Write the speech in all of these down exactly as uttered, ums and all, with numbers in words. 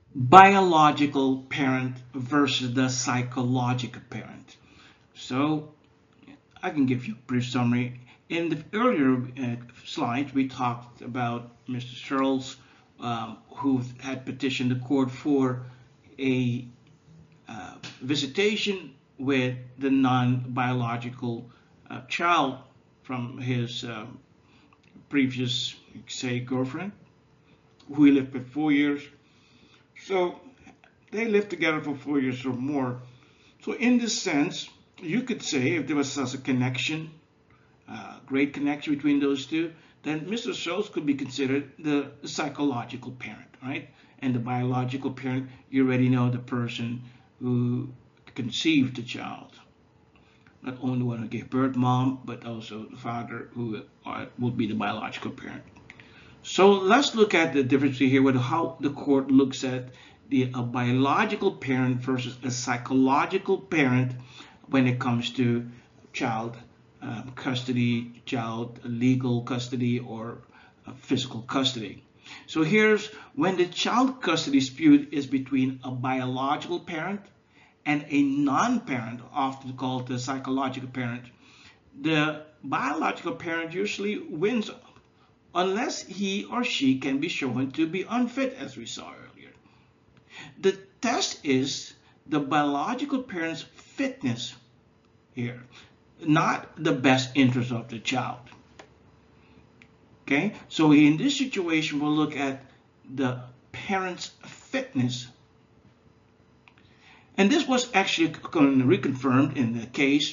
biological parent versus the psychological parent. So I can give you a brief summary. In the earlier uh, slides, we talked about Mister Searles, um, who had petitioned the court for a uh, visitation with the non-biological uh, child from his uh, previous, say, girlfriend, who he lived with four years. So they lived together for four years or more. So in this sense, you could say if there was such a connection, uh, great connection between those two, then Mister Schultz could be considered the psychological parent, right? And the biological parent, you already know the person who conceived the child. Not only the one who gave birth, mom, but also the father who are, would be the biological parent. So let's look at the difference here with how the court looks at the a biological parent versus a psychological parent when it comes to child um, custody, child legal custody, or uh, physical custody. So here's when the child custody dispute is between a biological parent and a non-parent, often called the psychological parent. The biological parent usually wins unless he or she can be shown to be unfit, as we saw earlier. The test is the biological parent's fitness here, not the best interest of the child. Okay, so in this situation, we'll look at the parent's fitness. And this was actually reconfirmed in the case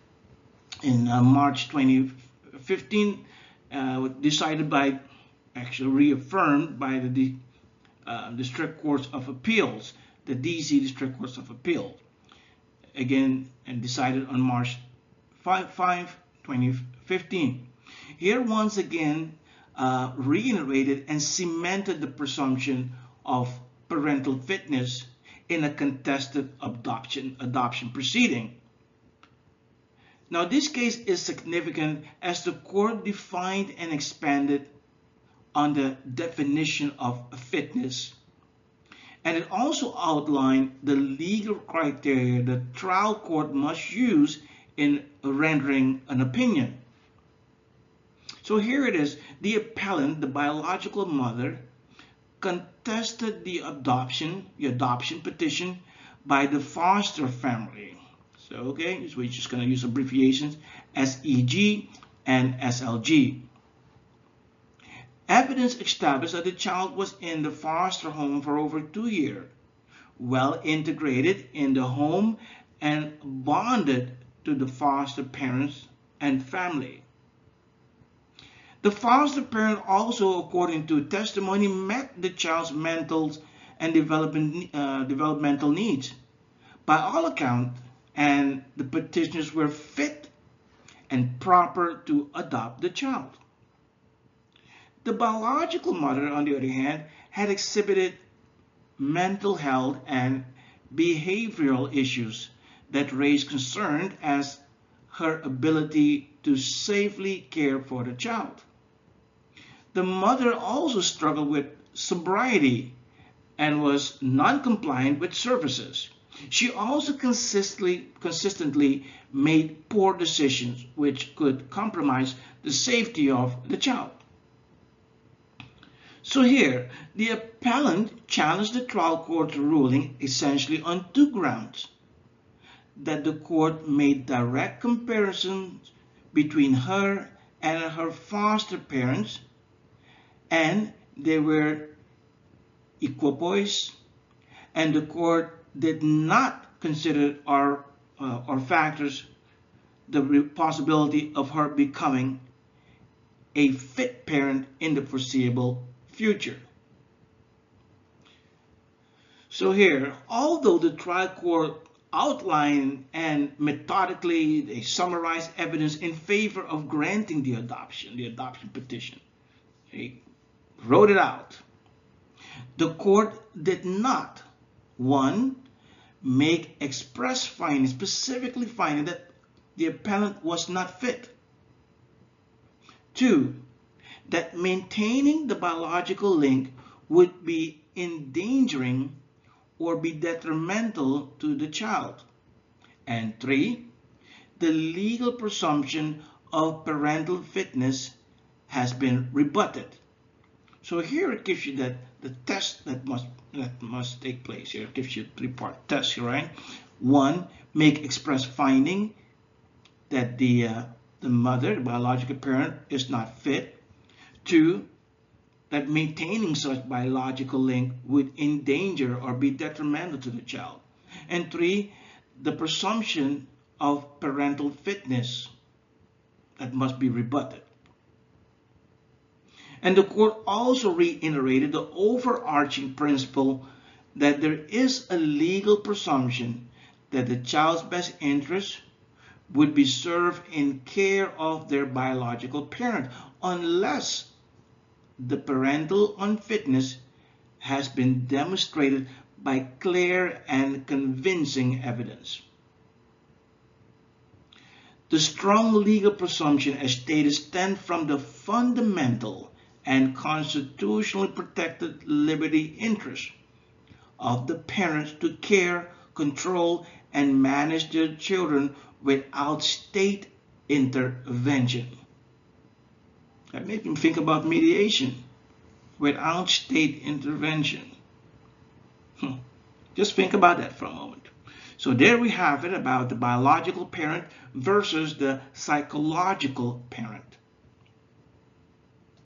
in uh, March twenty fifteen, uh, decided by, actually reaffirmed by the uh, District Courts of Appeals, the D C District Courts of Appeal, again, and decided on March fifth, twenty fifteen. Here, once again, uh, reiterated and cemented the presumption of parental fitness in a contested adoption adoption proceeding. Now, this case is significant as the court defined and expanded on the definition of fitness, and it also outlined the legal criteria the trial court must use in rendering an opinion. So here it is. The appellant, the biological mother, contested the adoption, the adoption petition by the foster family. So, okay, so we're just going to use abbreviations S E G and S L G. Evidence established that the child was in the foster home for over two years, well integrated in the home and bonded to the foster parents and family. The foster parent also, according to testimony, met the child's mental and development, uh, developmental needs by all accounts, and the petitioners were fit and proper to adopt the child. The biological mother, on the other hand, had exhibited mental health and behavioral issues that raised concern as her ability to safely care for the child. The mother also struggled with sobriety and was non-compliant with services. She also consistently, consistently made poor decisions which could compromise the safety of the child. So here, the appellant challenged the trial court's ruling essentially on two grounds: that the court made direct comparisons between her and her foster parents, and they were equipoise, and the court did not consider our, uh, our factors the possibility of her becoming a fit parent in the foreseeable future. So here, although the trial court outlined and methodically they summarized evidence in favor of granting the adoption, the adoption petition, they wrote it out, the court did not, one, make express findings, specifically finding that the appellant was not fit. Two, that maintaining the biological link would be endangering or be detrimental to the child. And three, the legal presumption of parental fitness has been rebutted. So here it gives you that the test that must that must take place here. It gives you a three-part test, right? One, make express finding that the uh, the mother, the biological parent, is not fit. Two, that maintaining such biological link would endanger or be detrimental to the child. And three, the presumption of parental fitness that must be rebutted. And the court also reiterated the overarching principle that there is a legal presumption that the child's best interest would be served in care of their biological parent unless the parental unfitness has been demonstrated by clear and convincing evidence. The strong legal presumption as stated stems from the fundamental and constitutionally protected liberty interest of the parents to care, control, and manage their children without state intervention. That makes me think about mediation without state intervention. Hmm. Just think about that for a moment. So there we have it about the biological parent versus the psychological parent.